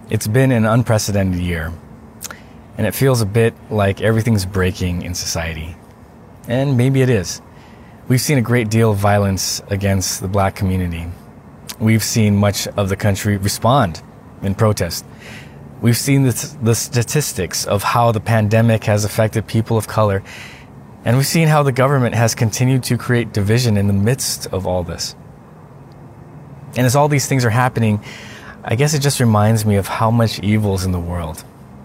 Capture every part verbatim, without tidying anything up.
It's been an unprecedented year, and it feels a bit like everything's breaking in society. And maybe it is. We've seen a great deal of violence against the Black community. We've seen much of the country respond in protest. We've seen the, the statistics of how the pandemic has affected people of color, and we've seen how the government has continued to create division in the midst of all this. And as all these things are happening, I guess it just reminds me of how much evil is in the world.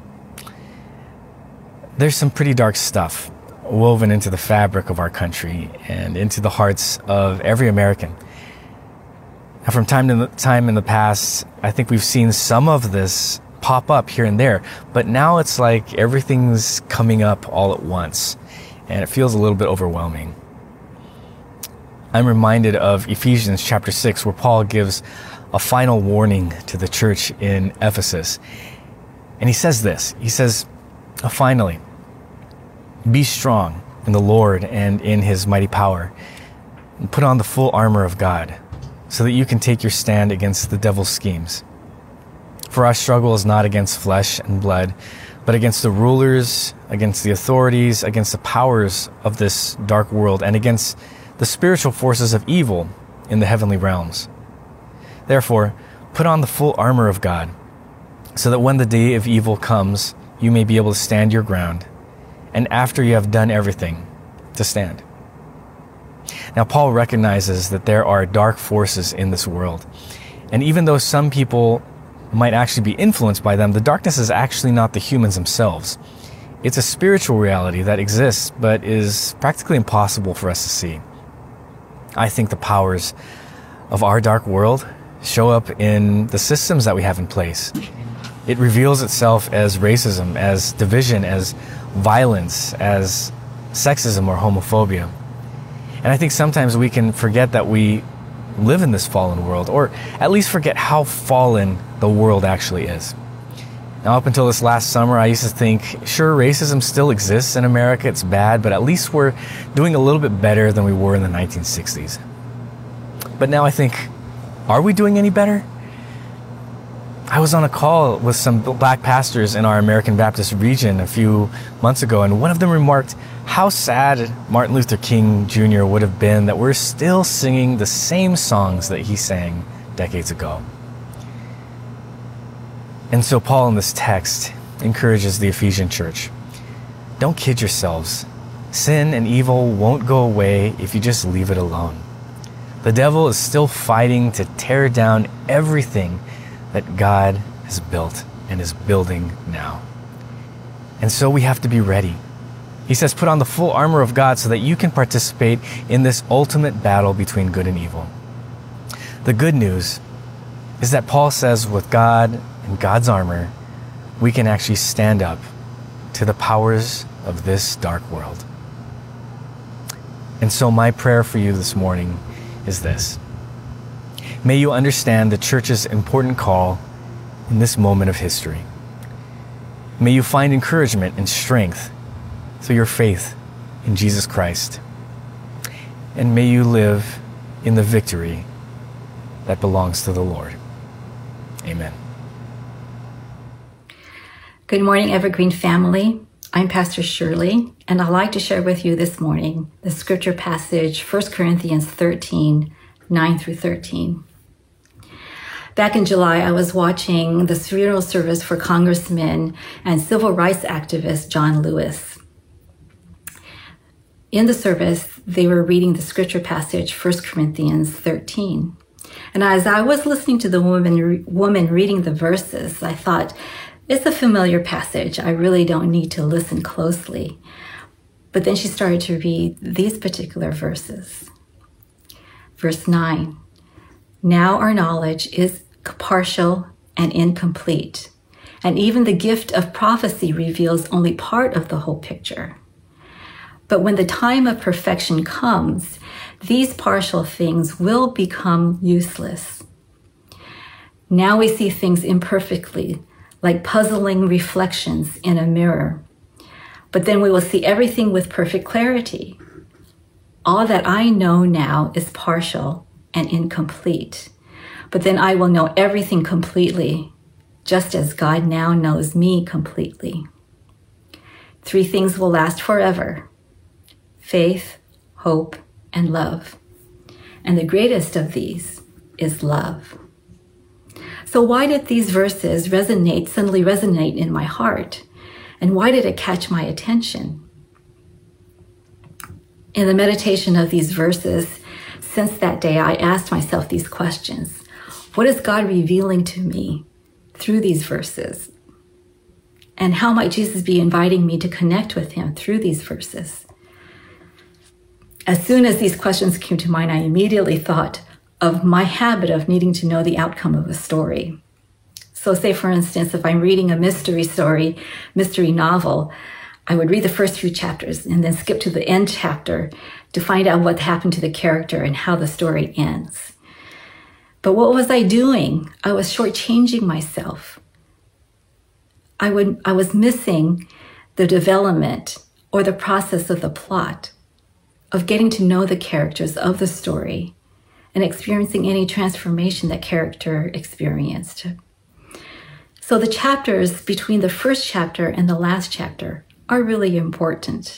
There's some pretty dark stuff woven into the fabric of our country and into the hearts of every American. And from time to time in the past, I think we've seen some of this pop up here and there, but now it's like everything's coming up all at once, and it feels a little bit overwhelming. I'm reminded of Ephesians chapter six, where Paul gives a final warning to the church in Ephesus. And he says this, he says, finally, be strong in the Lord and in his mighty power, and put on the full armor of God, so that you can take your stand against the devil's schemes. For our struggle is not against flesh and blood, but against the rulers, against the authorities, against the powers of this dark world, and against the spiritual forces of evil in the heavenly realms. Therefore, put on the full armor of God, so that when the day of evil comes, you may be able to stand your ground, and after you have done everything, to stand. Now, Paul recognizes that there are dark forces in this world, and even though some people might actually be influenced by them, the darkness is actually not the humans themselves. It's a spiritual reality that exists, but is practically impossible for us to see. I think the powers of our dark world show up in the systems that we have in place. It reveals itself as racism, as division, as violence, as sexism or homophobia. And I think sometimes we can forget that we live in this fallen world, or at least forget how fallen the world actually is. Now, up until this last summer, I used to think, sure, racism still exists in America, it's bad, but at least we're doing a little bit better than we were in the nineteen sixties. But now I think, are we doing any better? I was on a call with some Black pastors in our American Baptist region a few months ago, and one of them remarked how sad Martin Luther King Junior would have been that we're still singing the same songs that he sang decades ago. And so Paul in this text encourages the Ephesian church. Don't kid yourselves. Sin and evil won't go away if you just leave it alone. The devil is still fighting to tear down everything that God has built and is building now. And so we have to be ready. He says, put on the full armor of God so that you can participate in this ultimate battle between good and evil. The good news is that Paul says with God and God's armor, we can actually stand up to the powers of this dark world. And so my prayer for you this morning is this. May you understand the church's important call in this moment of history. May you find encouragement and strength through your faith in Jesus Christ. And may you live in the victory that belongs to the Lord. Amen. Good morning, Evergreen family. I'm Pastor Shirley, and I'd like to share with you this morning the scripture passage, First Corinthians thirteen, nine through thirteen. Back in July, I was watching the funeral service for Congressman and civil rights activist John Lewis. In the service, they were reading the scripture passage, First Corinthians thirteen. And as I was listening to the woman, woman reading the verses, I thought, it's a familiar passage. I really don't need to listen closely. But then she started to read these particular verses. Verse nine, now our knowledge is partial and incomplete, and even the gift of prophecy reveals only part of the whole picture. But when the time of perfection comes, these partial things will become useless. Now we see things imperfectly, like puzzling reflections in a mirror. But then we will see everything with perfect clarity. All that I know now is partial and incomplete. But then I will know everything completely, just as God now knows me completely. Three things will last forever: faith, hope, and love. And the greatest of these is love. So why did these verses resonate, suddenly resonate in my heart? And why did it catch my attention? In the meditation of these verses, since that day, I asked myself these questions. What is God revealing to me through these verses? And how might Jesus be inviting me to connect with him through these verses? As soon as these questions came to mind, I immediately thought of my habit of needing to know the outcome of a story. So say, for instance, if I'm reading a mystery story, mystery novel, I would read the first few chapters and then skip to the end chapter to find out what happened to the character and how the story ends. But what was I doing? I was shortchanging myself. I would, I was missing the development or the process of the plot, of getting to know the characters of the story and experiencing any transformation that character experienced. So the chapters between the first chapter and the last chapter are really important.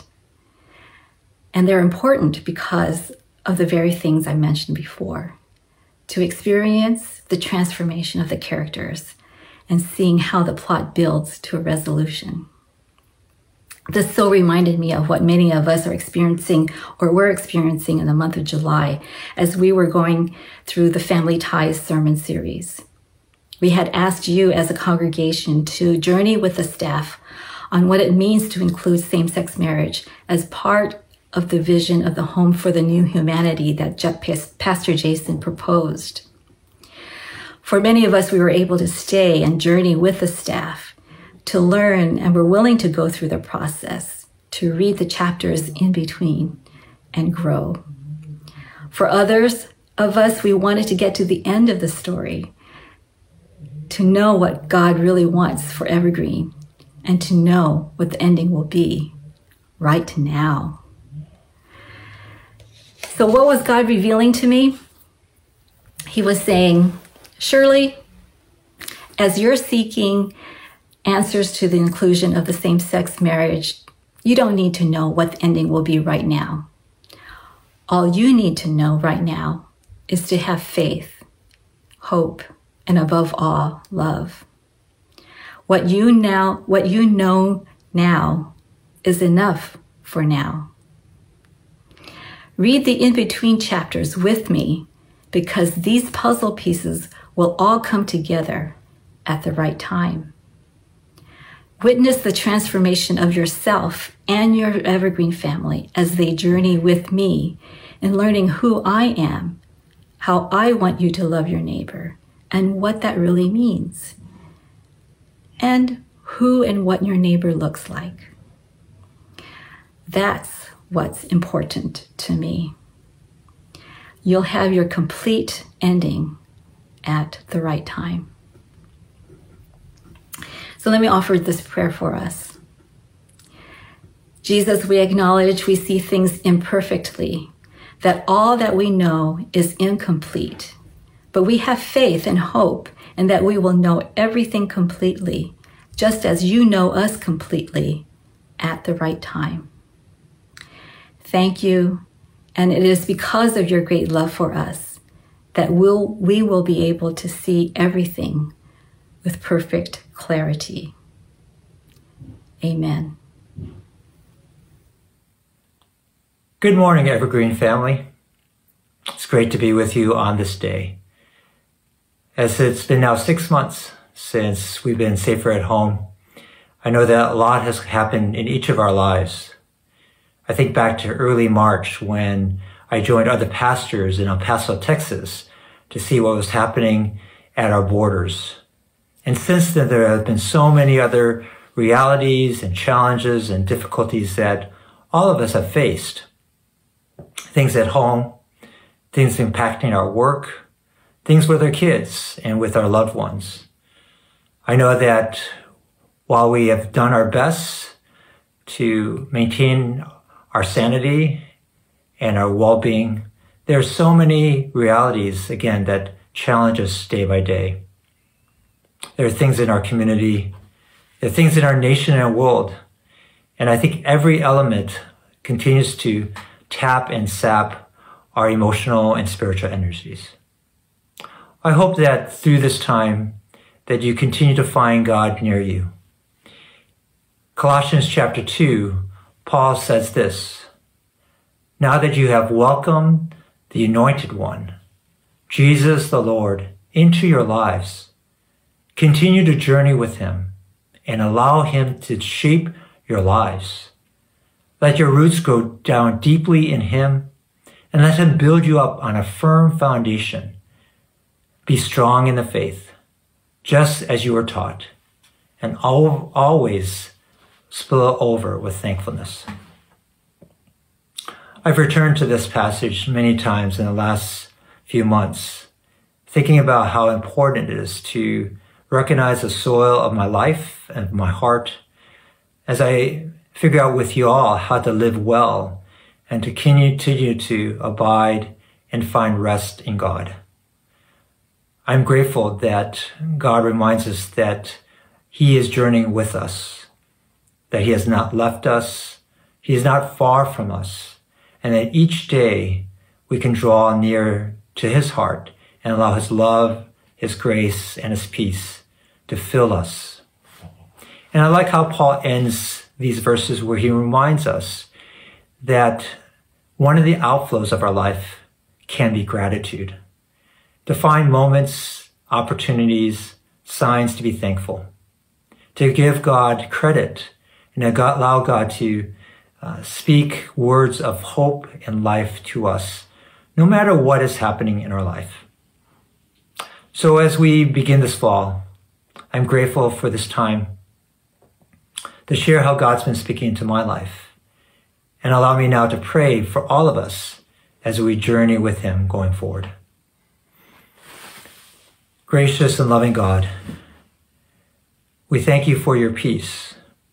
And they're important because of the very things I mentioned before, to experience the transformation of the characters and seeing how the plot builds to a resolution. This so reminded me of what many of us are experiencing or were experiencing in the month of July as we were going through the Family Ties sermon series. We had asked you as a congregation to journey with the staff on what it means to include same-sex marriage as part of the vision of the Home for the New Humanity that Pastor Jason proposed. For many of us, we were able to stay and journey with the staff, to learn, and were willing to go through the process, to read the chapters in between and grow. For others of us, we wanted to get to the end of the story, to know what God really wants for Evergreen, and to know what the ending will be right now. So what was God revealing to me? He was saying, Shirley, as you're seeking answers to the inclusion of the same-sex marriage, you don't need to know what the ending will be right now. All you need to know right now is to have faith, hope, and above all, love. What you now, what you know now is enough for now. Read the in-between chapters with me because these puzzle pieces will all come together at the right time. Witness the transformation of yourself and your Evergreen family as they journey with me in learning who I am, how I want you to love your neighbor, and what that really means, and who and what your neighbor looks like. That's what's important to me. You'll have your complete ending at the right time. So let me offer this prayer for us. Jesus, we acknowledge we see things imperfectly, that all that we know is incomplete, but we have faith and hope and that we will know everything completely, just as you know us completely at the right time. Thank you, and it is because of your great love for us that we'll, we will be able to see everything with perfect clarity. Amen. Good morning, Evergreen family. It's great to be with you on this day. As it's been now six months since we've been safer at home, I know that a lot has happened in each of our lives. I think back to early March when I joined other pastors in El Paso, Texas, to see what was happening at our borders. And since then, there have been so many other realities and challenges and difficulties that all of us have faced. Things at home, things impacting our work, things with our kids and with our loved ones. I know that while we have done our best to maintain our sanity and our well-being, there are so many realities, again, that challenge us day by day. There are things in our community, there are things in our nation and world. And I think every element continues to tap and sap our emotional and spiritual energies. I hope that through this time that you continue to find God near you. Colossians chapter two, Paul says this, "Now that you have welcomed the Anointed One, Jesus the Lord, into your lives, continue to journey with him and allow him to shape your lives. Let your roots go down deeply in him and let him build you up on a firm foundation. Be strong in the faith, just as you were taught, and al- always spill over with thankfulness." I've returned to this passage many times in the last few months, thinking about how important it is to recognize the soil of my life and my heart as I figure out with you all how to live well and to continue to abide and find rest in God. I'm grateful that God reminds us that he is journeying with us, that he has not left us, he is not far from us, and that each day we can draw near to his heart and allow his love, his grace, and his peace to fill us. And I like how Paul ends these verses where he reminds us that one of the outflows of our life can be gratitude. To find moments, opportunities, signs to be thankful. To give God credit and allow God to uh, speak words of hope and life to us, no matter what is happening in our life. So as we begin this fall, I'm grateful for this time to share how God's been speaking into my life, and allow me now to pray for all of us as we journey with him going forward. Gracious and loving God, we thank you for your peace,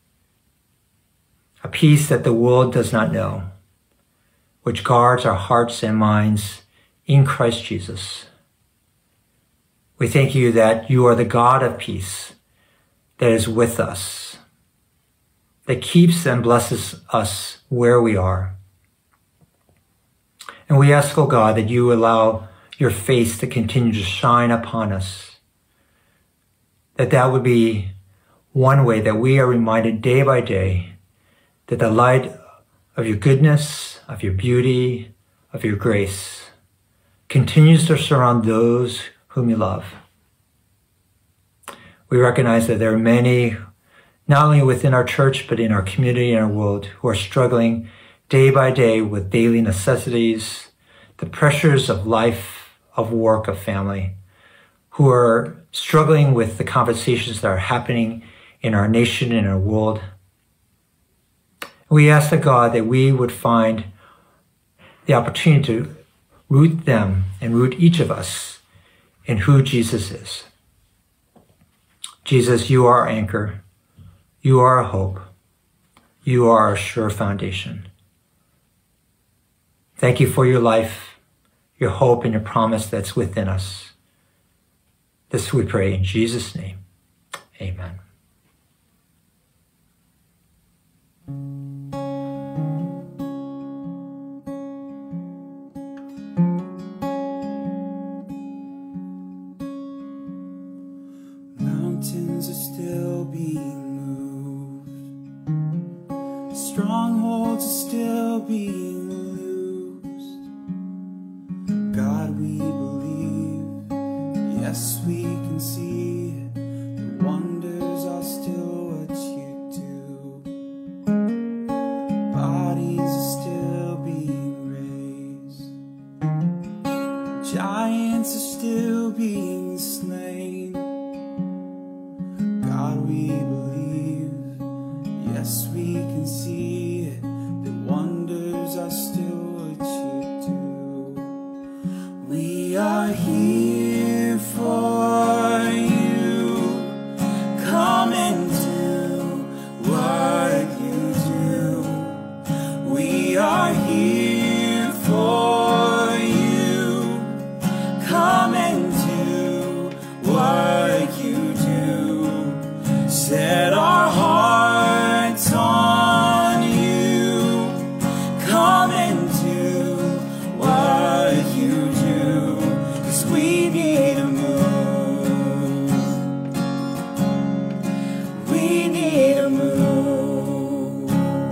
a peace that the world does not know, which guards our hearts and minds in Christ Jesus. We thank you that you are the God of peace that is with us, that keeps and blesses us where we are. And we ask, oh God, that you allow your face to continue to shine upon us, that that would be one way that we are reminded day by day that the light of your goodness, of your beauty, of your grace continues to surround those whom you love. We recognize that there are many, not only within our church, but in our community and our world, who are struggling day by day with daily necessities, the pressures of life, of work, of family, who are struggling with the conversations that are happening in our nation and our world. We ask the God that we would find the opportunity to root them and root each of us in who Jesus is. Jesus, you are our anchor. You are our hope. You are our sure foundation. Thank you for your life, your hope, and your promise that's within us. This we pray in Jesus' name. Amen. Mountains are still being moved. Strongholds are still being loosed. God, we believe. Yes, we can see it. The wonders are still what you do. Bodies are still being raised. Giants are still being slain. God, we believe. Yes, we can see it. The wonders are still what you do. We are here for you. Come and do what you do. We are here for you. Come and do what you do. set our hearts on you. Come and do what you do, 'cause we need a move. We need a move.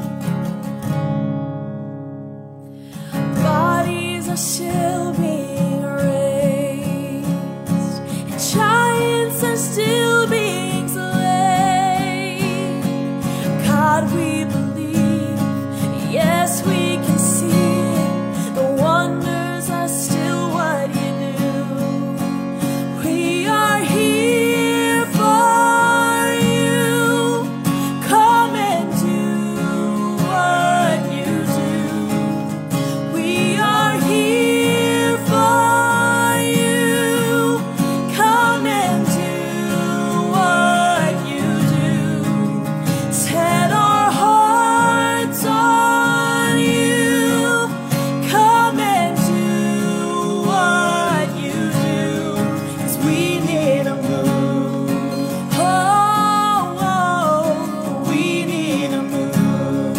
Bodies are still being raised, and giants are still being slain. God, we believe, yes, we can see it. The wonders are still what you do. We are here for you. Come and do what you do. We are here for you. Come and do what you do. Set our hearts on you. Come and do what you do, 'cause we need a move. Oh, oh, we need a move.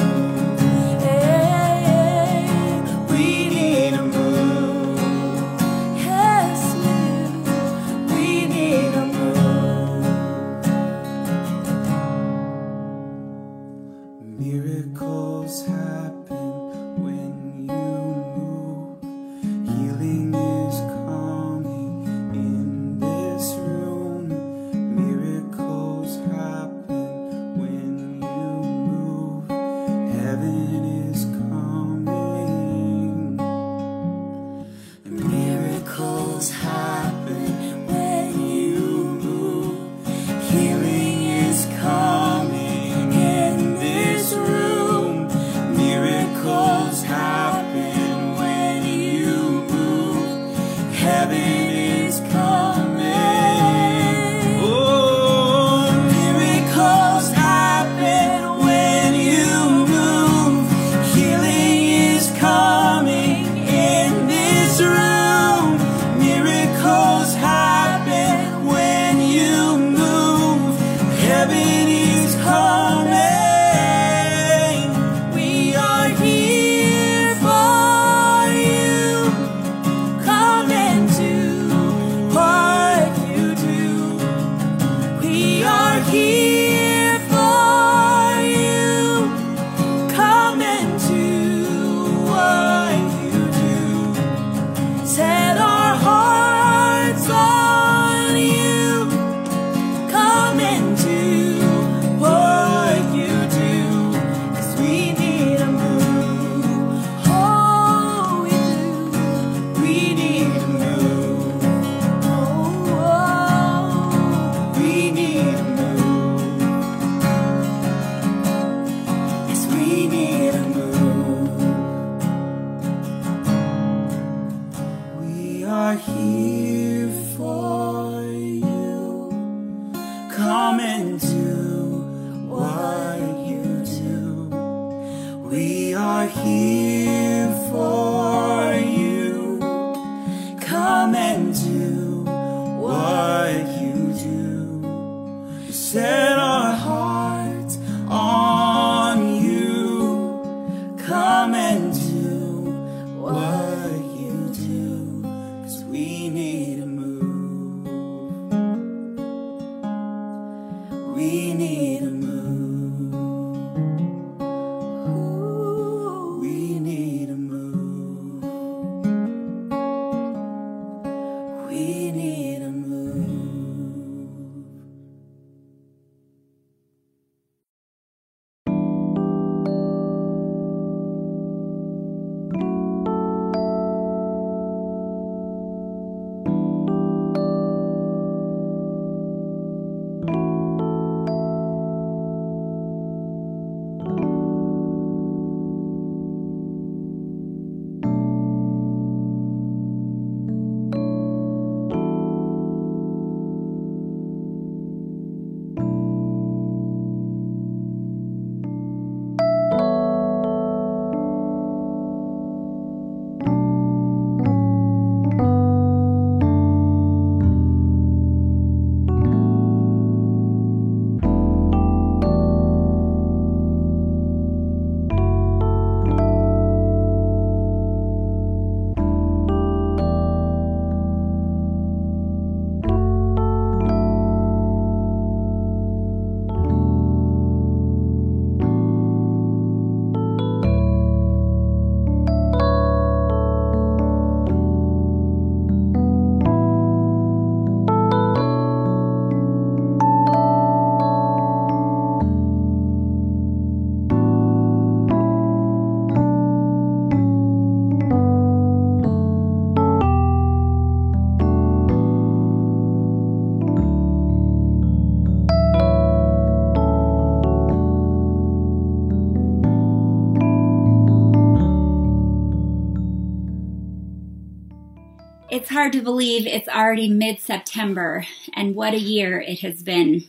Hey, we need a move. Yes, we do. We need a move. Miracles happen when you move. Healing is coming in this room. Miracles happen when you move. Heaven is coming. Miracles happen when you move. Healing is coming in this room. Miracles happen when you move. Heaven is coming. Oh, miracles happen when you move. Healing is coming in this room. Miracles happen when you move. Heaven is coming. We are here for you. Come and do what you do. We are here for you. Come and do what you do. Set our hearts on you. Come and do what you do, 'cause we need a move. Oh, we do. We need a move. Oh, oh. We need a move. Yes, we need a move. We are here for you. Come and do what you do. We are here for you. Come and do what you do. Set our hearts on you. Come and do what you do, 'cause we need a move. We need a move. We need a move. We need a move. It's hard to believe it's already mid-September, and what a year it has been.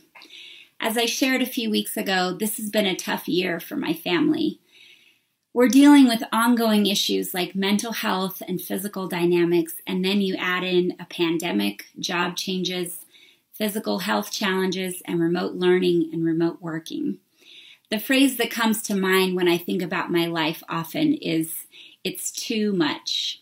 As I shared a few weeks ago, this has been a tough year for my family. We're dealing with ongoing issues like mental health and physical dynamics, and then you add in a pandemic, job changes, physical health challenges, and remote learning and remote working. The phrase that comes to mind when I think about my life often is, "It's too much."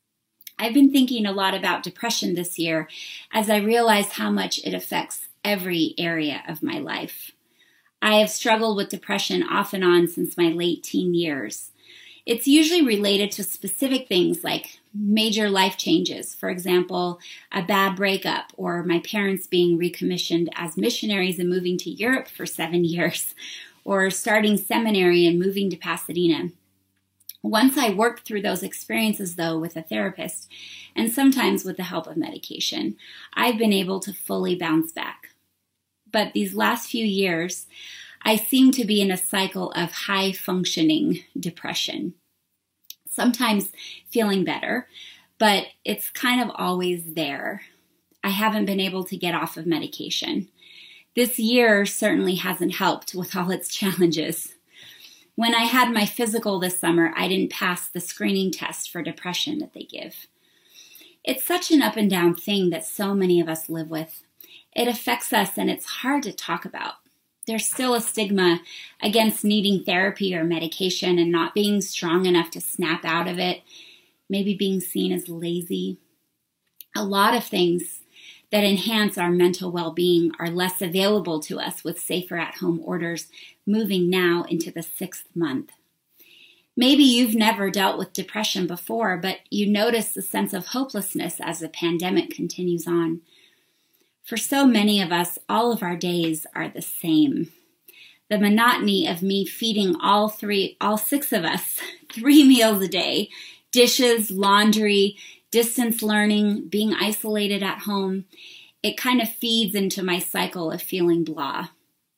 I've been thinking a lot about depression this year as I realize how much it affects every area of my life. I have struggled with depression off and on since my late teen years. It's usually related to specific things like major life changes, for example, a bad breakup or my parents being recommissioned as missionaries and moving to Europe for seven years, or starting seminary and moving to Pasadena. Once I worked through those experiences, though, with a therapist, and sometimes with the help of medication, I've been able to fully bounce back. But these last few years, I seem to be in a cycle of high-functioning depression. Sometimes feeling better, but it's kind of always there. I haven't been able to get off of medication. This year certainly hasn't helped with all its challenges. When I had my physical this summer, I didn't pass the screening test for depression that they give. It's such an up and down thing that so many of us live with. It affects us and it's hard to talk about. There's still a stigma against needing therapy or medication and not being strong enough to snap out of it, maybe being seen as lazy. A lot of things that enhance our mental well-being are less available to us with safer at-home orders moving now into the sixth month. Maybe you've never dealt with depression before, but you notice the sense of hopelessness as the pandemic continues on. For so many of us, all of our days are the same. The monotony of me feeding all three, all six of us, three meals a day, dishes, laundry, distance learning, being isolated at home, it kind of feeds into my cycle of feeling blah.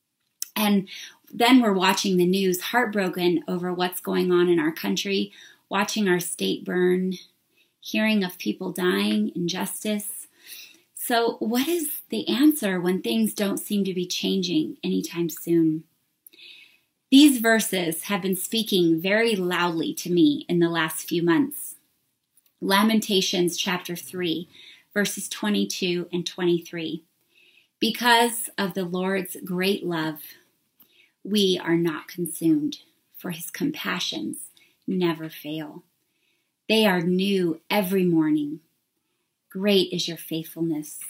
And then we're watching the news, heartbroken over what's going on in our country, watching our state burn, hearing of people dying, injustice. So what is the answer when things don't seem to be changing anytime soon? These verses have been speaking very loudly to me in the last few months. Lamentations chapter three, verses twenty-two and twenty-three. Because of the Lord's great love, we are not consumed, for his compassions never fail. They are new every morning. Great is your faithfulness.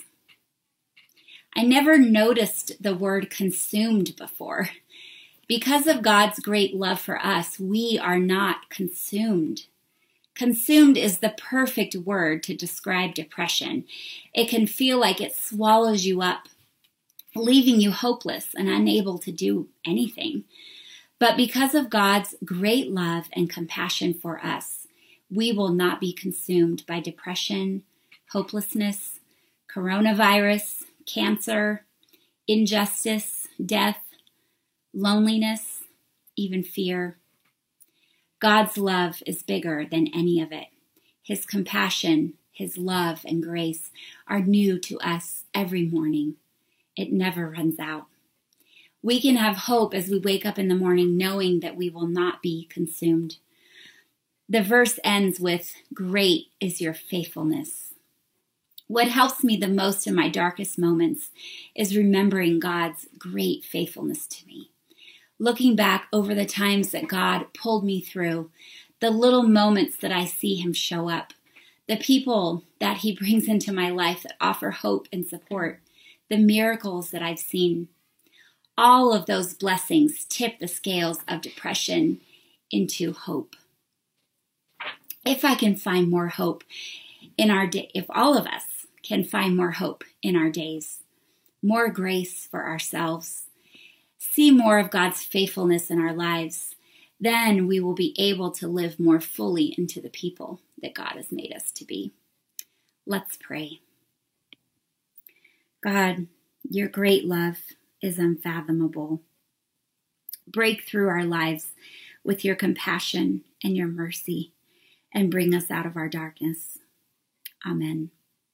I never noticed the word consumed before. Because of God's great love for us, we are not consumed. Consumed is the perfect word to describe depression. It can feel like it swallows you up, leaving you hopeless and unable to do anything. But because of God's great love and compassion for us, we will not be consumed by depression, hopelessness, coronavirus, cancer, injustice, death, loneliness, even fear. God's love is bigger than any of it. His compassion, his love and grace are new to us every morning. It never runs out. We can have hope as we wake up in the morning knowing that we will not be consumed. The verse ends with, "Great is your faithfulness." What helps me the most in my darkest moments is remembering God's great faithfulness to me. Looking back over the times that God pulled me through, the little moments that I see him show up, the people that he brings into my life that offer hope and support, the miracles that I've seen. All of those blessings tip the scales of depression into hope. If I can find more hope in our day, if all of us can find more hope in our days, more grace for ourselves, see more of God's faithfulness in our lives, then we will be able to live more fully into the people that God has made us to be. Let's pray. God, your great love is unfathomable. Break through our lives with your compassion and your mercy and bring us out of our darkness. Amen.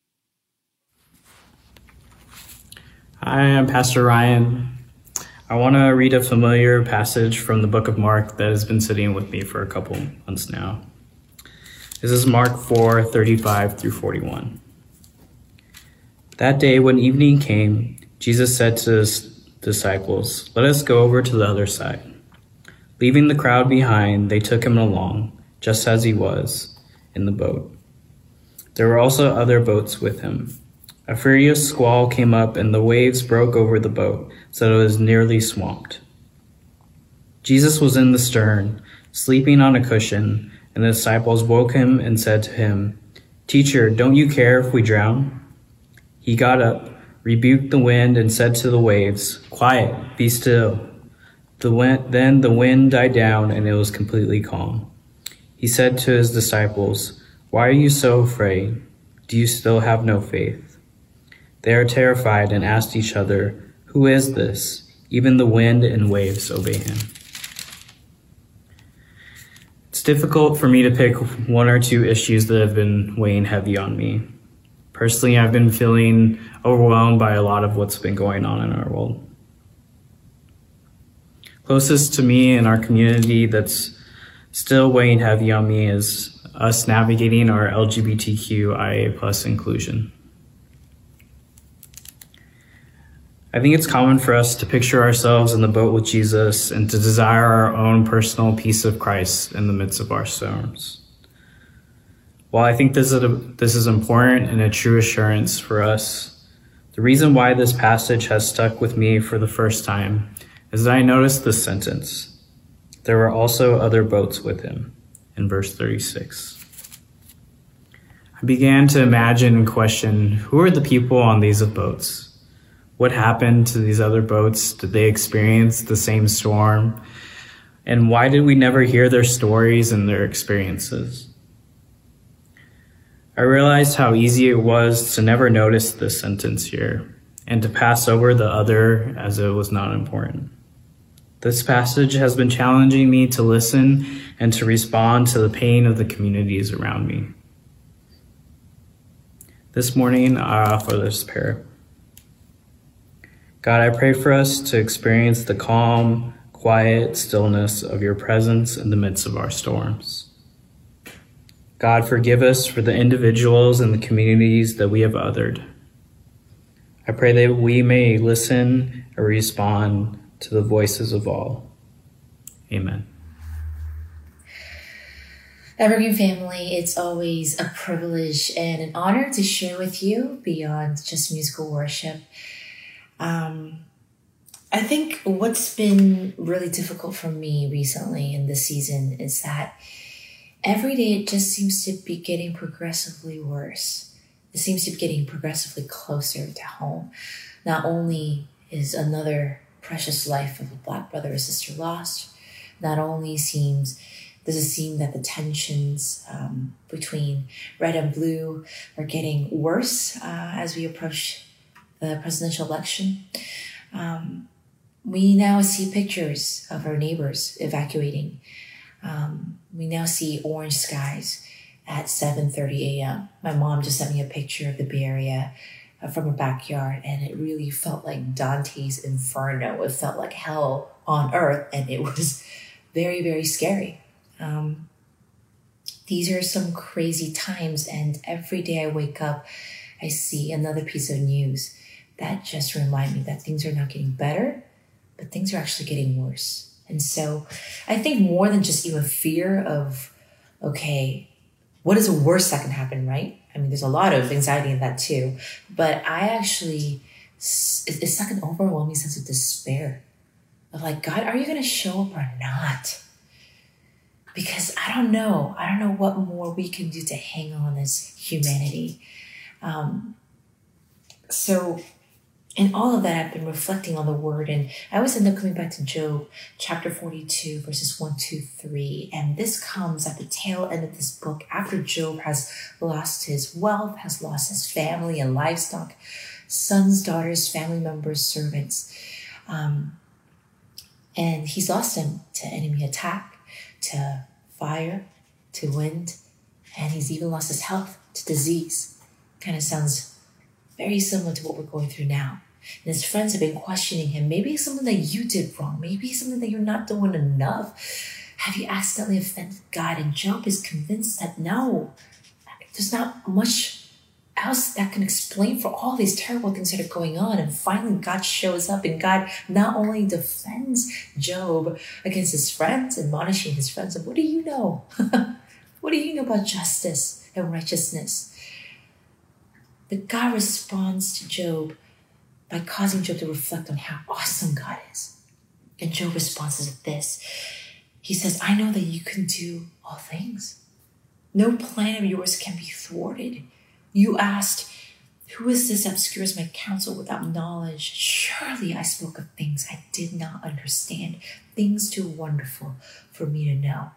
Hi, I'm Pastor Ryan. I want to read a familiar passage from the book of Mark that has been sitting with me for a couple months now. This is Mark four, thirty-five through forty-one. That day when evening came, Jesus said to his disciples, "Let us go over to the other side." Leaving the crowd behind, they took him along, just as he was, in the boat. There were also other boats with him. A furious squall came up, and the waves broke over the boat, so that it was nearly swamped. Jesus was in the stern, sleeping on a cushion, and the disciples woke him and said to him, "Teacher, don't you care if we drown?" He got up, rebuked the wind, and said to the waves, "Quiet, be still." The wind, then the wind died down, and it was completely calm. He said to his disciples, "Why are you so afraid? Do you still have no faith?" They are terrified and asked each other, "Who is this? Even the wind and waves obey him." It's difficult for me to pick one or two issues that have been weighing heavy on me. Personally, I've been feeling overwhelmed by a lot of what's been going on in our world. Closest to me in our community that's still weighing heavy on me is us navigating our L G B T Q I A plus inclusion. I think it's common for us to picture ourselves in the boat with Jesus and to desire our own personal peace of Christ in the midst of our storms. While I think this is, a, this is important and a true assurance for us, the reason why this passage has stuck with me for the first time is that I noticed this sentence. There were also other boats with him, in verse thirty-six. I began to imagine and question, who are the people on these boats? What happened to these other boats? Did they experience the same storm? And why did we never hear their stories and their experiences? I realized how easy it was to never notice this sentence here and to pass over the other as it was not important. This passage has been challenging me to listen and to respond to the pain of the communities around me. This morning, I offer this prayer. God, I pray for us to experience the calm, quiet stillness of your presence in the midst of our storms. God, forgive us for the individuals and the communities that we have othered. I pray that we may listen and respond to the voices of all. Amen. Evergreen family, it's always a privilege and an honor to share with you beyond just musical worship. Um, I think what's been really difficult for me recently in this season is that every day it just seems to be getting progressively worse. It seems to be getting progressively closer to home. Not only is another precious life of a Black brother or sister lost, not only seems does it seem that the tensions um, between red and blue are getting worse uh, as we approach the presidential election. Um, we now see pictures of our neighbors evacuating. Um, we now see orange skies at seven thirty a.m. My mom just sent me a picture of the Bay Area uh, from her backyard, and it really felt like Dante's Inferno. It felt like hell on earth, and it was very, very scary. Um, these are some crazy times, and every day I wake up, I see another piece of news that just remind me that things are not getting better, but things are actually getting worse. And so I think more than just even fear of, okay, what is the worst that can happen, right? I mean, there's a lot of anxiety in that too, but I actually, it's like an overwhelming sense of despair of like, God, are you going to show up or not? Because I don't know. I don't know what more we can do to hang on as humanity. Um, so in all of that, I've been reflecting on the word, and I always end up coming back to Job chapter forty-two, verses one, two, three. And this comes at the tail end of this book after Job has lost his wealth, has lost his family and livestock, sons, daughters, family members, servants. Um, and he's lost them to enemy attack, to fire, to wind, and he's even lost his health to disease. kind of sounds very similar to what we're going through now. And his friends have been questioning him. Maybe it's something that you did wrong. Maybe it's something that you're not doing enough. Have you accidentally offended God? And Job is convinced that no, there's not much else that can explain for all these terrible things that are going on. And finally, God shows up, and God not only defends Job against his friends, admonishing his friends, and what do you know? What do you know about justice and righteousness? But God responds to Job by causing Job to reflect on how awesome God is. And Job responds to this. He says, I know that you can do all things. No plan of yours can be thwarted. You asked, who is this that obscures my counsel without knowledge? Surely I spoke of things I did not understand, things too wonderful for me to know.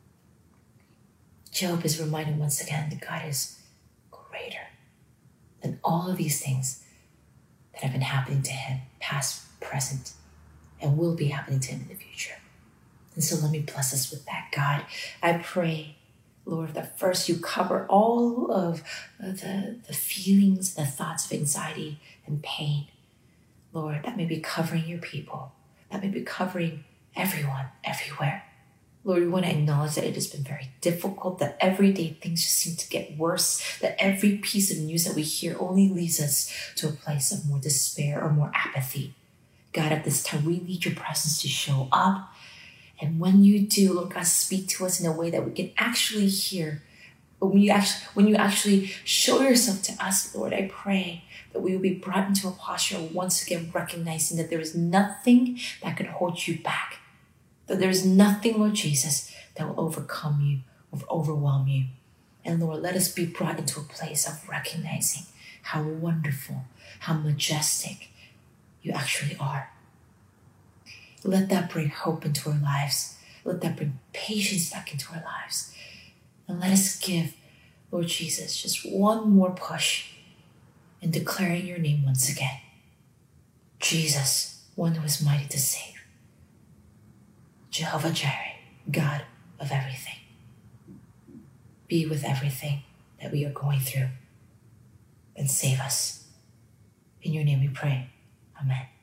Job is reminded once again that God is greater than all of these things that have been happening to him, past, present, and will be happening to him in the future. And so let me bless us with that, God. I pray, Lord, that first you cover all of the, the feelings, the thoughts of anxiety and pain. Lord, that may be covering your people. That may be covering everyone, everywhere. Lord, we want to acknowledge that it has been very difficult, that everyday things just seem to get worse, that every piece of news that we hear only leads us to a place of more despair or more apathy. God, at this time, we need your presence to show up. And when you do, Lord God, speak to us in a way that we can actually hear. But when you actually, when you actually show yourself to us, Lord, I pray that we will be brought into a posture of once again recognizing that there is nothing that can hold you back. That there is nothing, Lord Jesus, that will overcome you or overwhelm you. And Lord, let us be brought into a place of recognizing how wonderful, how majestic you actually are. Let that bring hope into our lives. Let that bring patience back into our lives. And let us give, Lord Jesus, just one more push in declaring your name once again. Jesus, one who is mighty to save. Jehovah Jireh, God of everything. Be with everything that we are going through and save us. In your name we pray. Amen.